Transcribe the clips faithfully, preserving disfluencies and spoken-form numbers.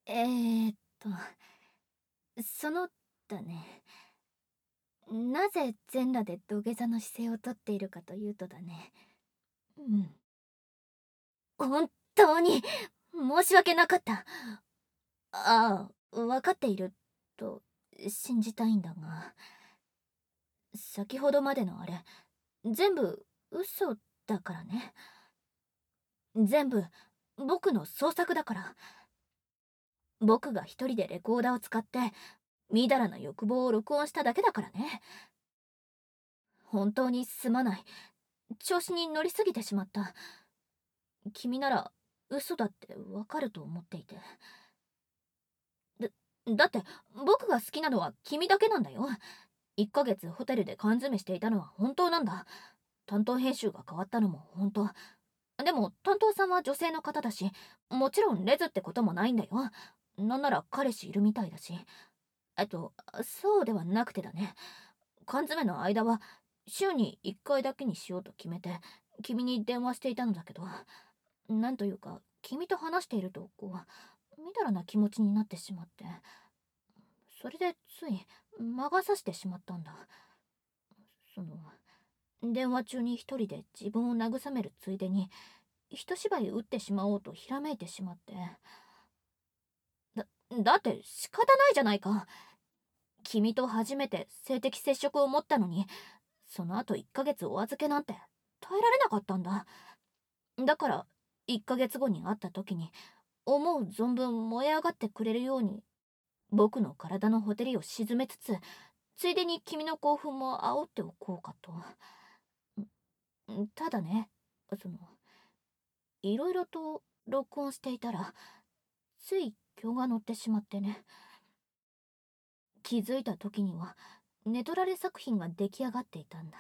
えーっと、そのだね、なぜ全裸で土下座の姿勢をとっているかというとだね、うん、本当に申し訳なかった。ああ、分かっていると信じたいんだが、先ほどまでのあれ、全部嘘だからね。全部僕の創作だから。僕が一人でレコーダーを使ってみだらな欲望を録音しただけだからね。本当にすまない。調子に乗りすぎてしまった。君なら嘘だってわかると思っていて。だ、だって僕が好きなのは君だけなんだよ。いっかげつホテルで缶詰していたのは本当なんだ。担当編集が変わったのも本当。でも担当さんは女性の方だし、もちろんレズってこともないんだよ。なんなら彼氏いるみたいだし。えっと、そうではなくてだね。缶詰の間は週にいっかいだけにしようと決めて君に電話していたのだけど、なんというか君と話しているとこうみだらな気持ちになってしまって、それでつい魔が差してしまったんだ。その電話中に一人で自分を慰めるついでに一芝居打ってしまおうとひらめいてしまって。だだって仕方ないじゃないか。君と初めて性的接触を持ったのに、その後いっかげつお預けなんて耐えられなかったんだ。だからいっかげつごに会った時に思う存分燃え上がってくれるように、僕の体のほてりを沈めつつ、ついでに君の興奮も煽っておこうかと。んただね、そのいろいろと録音していたらつい興が乗ってしまってね。気づいた時にはネトラレ作品が出来上がっていたんだ。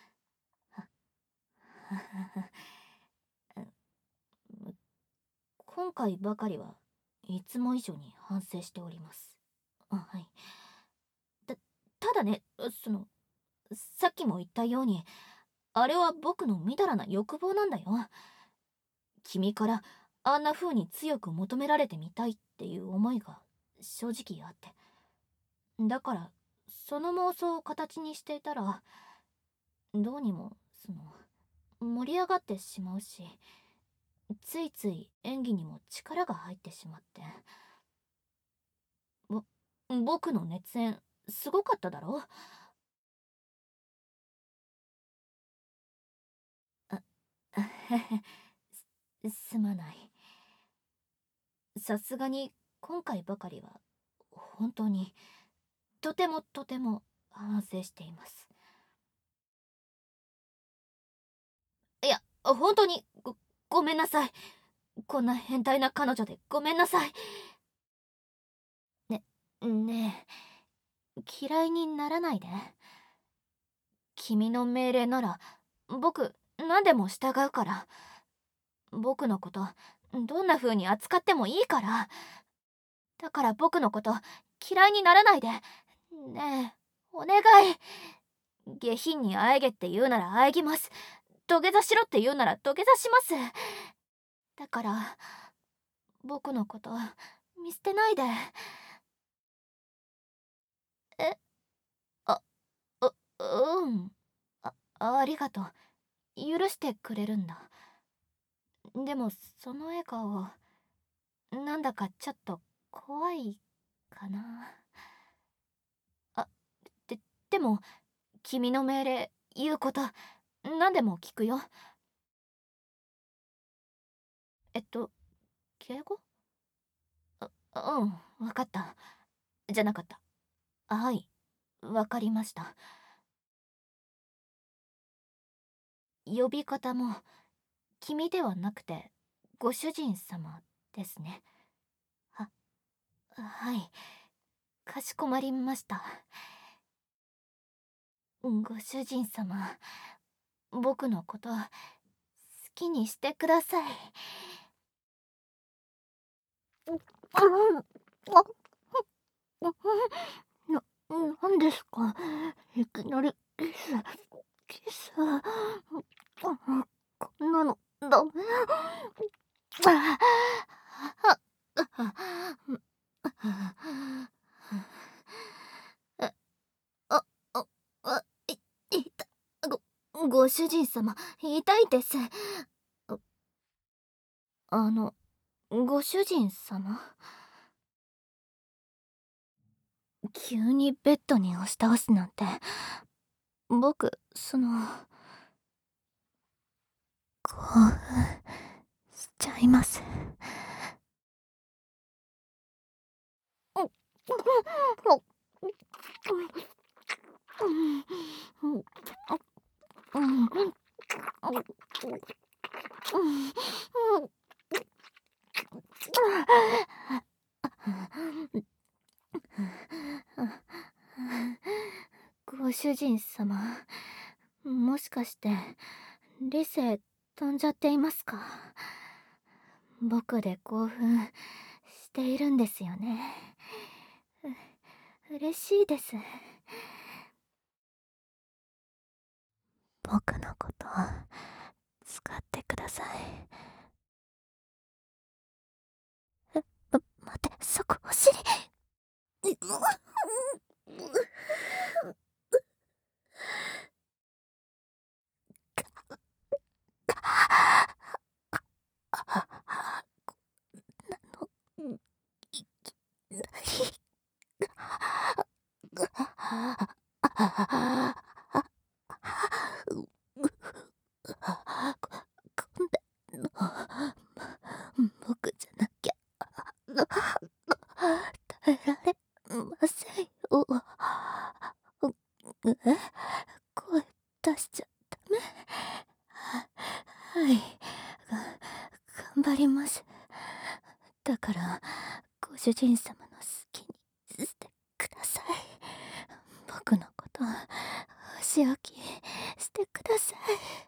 今回ばかりはいつも以上に反省しております。はい。た、ただね、その、さっきも言ったように、あれは僕のみだらな欲望なんだよ。君からあんな風に強く求められてみたいっていう思いが正直あって。だから、その妄想を形にしていたら、どうにも、その、盛り上がってしまうし、ついつい演技にも力が入ってしまって。ぼ、僕の熱演、すごかっただろ。あ、あへへ、す、すまない。さすがに今回ばかりは、本当に、とてもとても反省しています。いや、本当に、ご、ごめんなさい。こんな変態な彼女でごめんなさい。ね、ねえ、嫌いにならないで。君の命令なら、僕、何でも従うから。僕のこと、どんな風に扱ってもいいから。だから僕のこと、嫌いにならないで。ねえ、お願い。下品にあえげって言うならあえぎます。土下座しろって言うなら土下座します。だから、僕のこと見捨てないで。え、あ、う、うん。あ、ありがとう。許してくれるんだ。でも、その笑顔、なんだかちょっと怖いかな。あ、で、でも、君の命令、言うこと、何でも聞くよ。えっと、敬語？あ、うん、わかった。じゃなかった。はい、わかりました。呼び方も、君ではなくて、ご主人様ですね。は、はい、かしこまりました。ご主人様、僕のこと、好きにしてください。うん、あ、な、なんですか、いきなりキス、キス、あ、こんなのダメ。ああ、 あ、あ、あ、あ、い、いた、ご、ご主人様、痛いです。あ、あの、ご主人様。急にベッドに押し倒すなんて、僕、その、興奮しちゃいます。ご主人様、もしかして理性飛んじゃっていますか？僕で興奮しているんですよね。う嬉しいです。僕のこと使ってください。え、待って、そこお尻。僕じゃなきゃ耐えられませんよ。え、声出しちゃダメ？はい、が頑張ります。だからご主人様の好きにしてください。僕のことお仕置きしてください。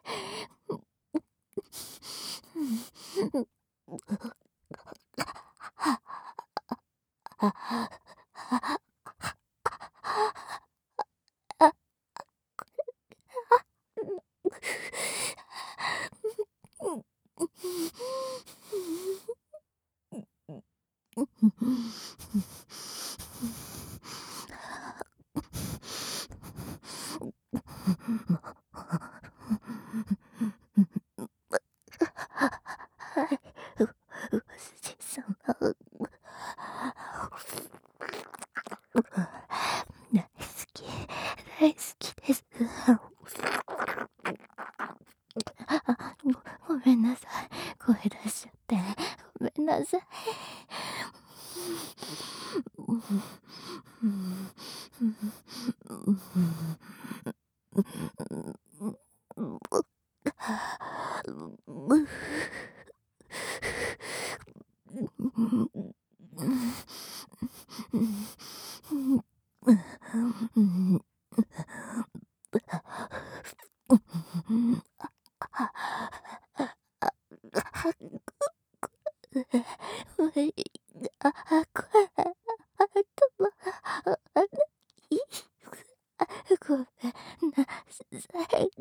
はい、ご主人様。大好き、大好きです。あ、ご、ごめんなさい。声出しちゃって。ごめんなさい。あ、これ、あとは、あ、いい、ごめんなさい。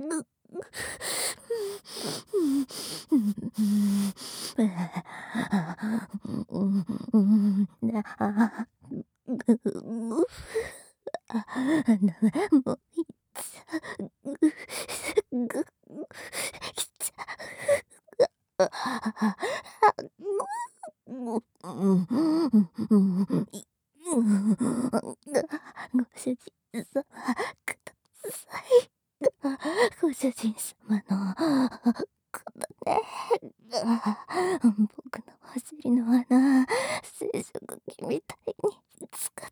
もういつ、きちゃご主人様、ください。ご主人様のこのね、僕のお尻の穴、生殖器みたいに使って。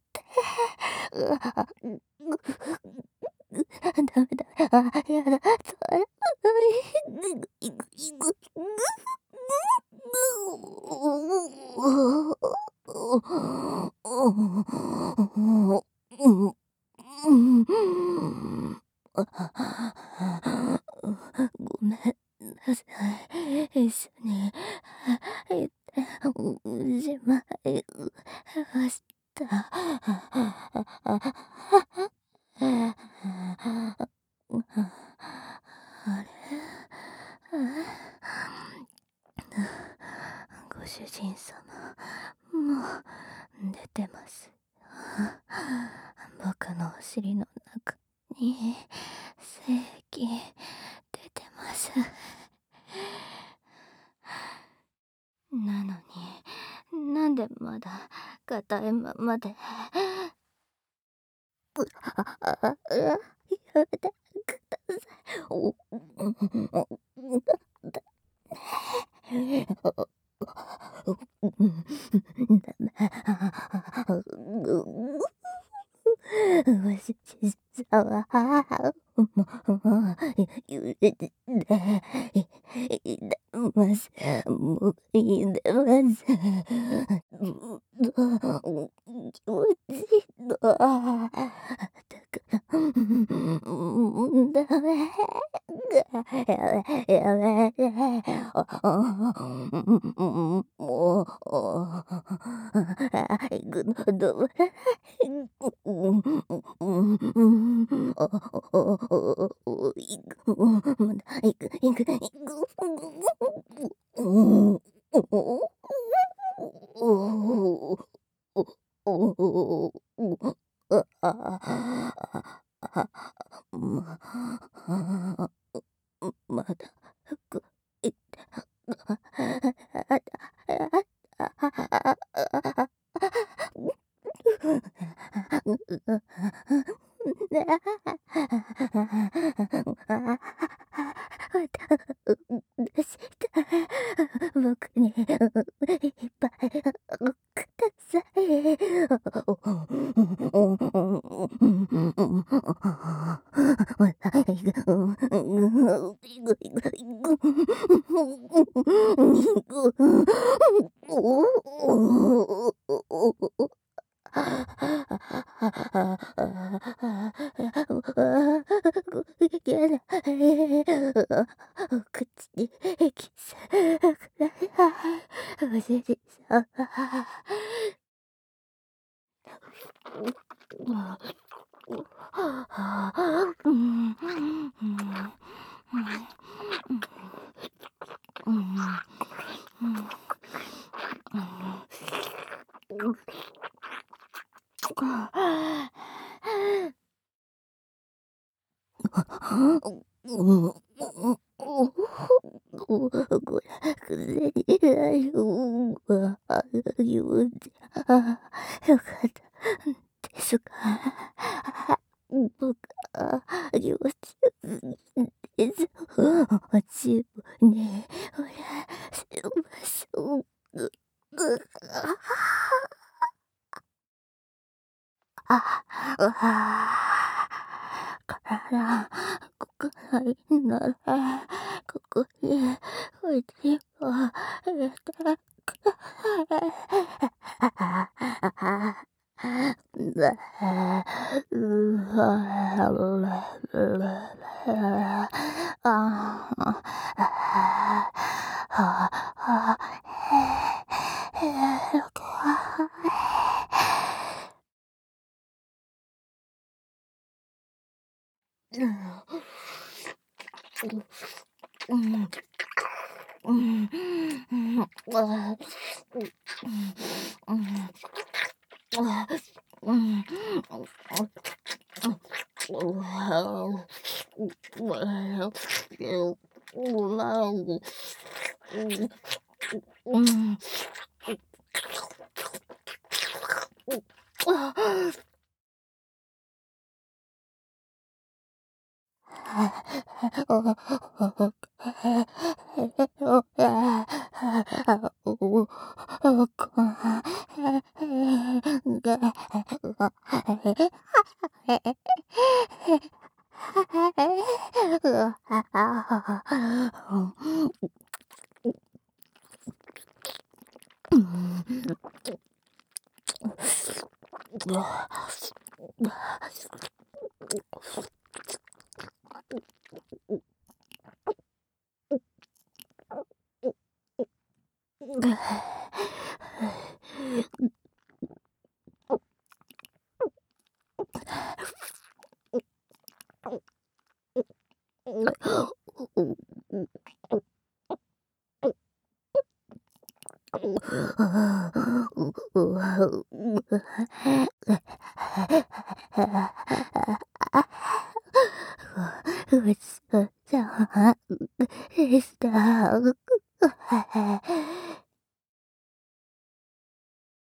ダメダメ、あ、やだ、それ、ごめんなさい。一緒に行ってしまいました。あれ、ご主人様、もう出てます。僕のお尻の中に精液出てます。なのになんでまだ硬いままで。うあああやめてください。おわしさはもう揺れていてます。もういてます。気持ちいいの。だからダメ。やめやめて。もう行くのどう行く行く行くまだくい僕にいっぱいください。やだ。口にキスくらいおじいさん。これ、くせにないよ。あ気持ち。あよかった。ですが、僕は気持ちよすぎです。自分におやせましょう。あ、あ、体動かないなら、ここに置いてもあげてください。うわごちそうさまでした。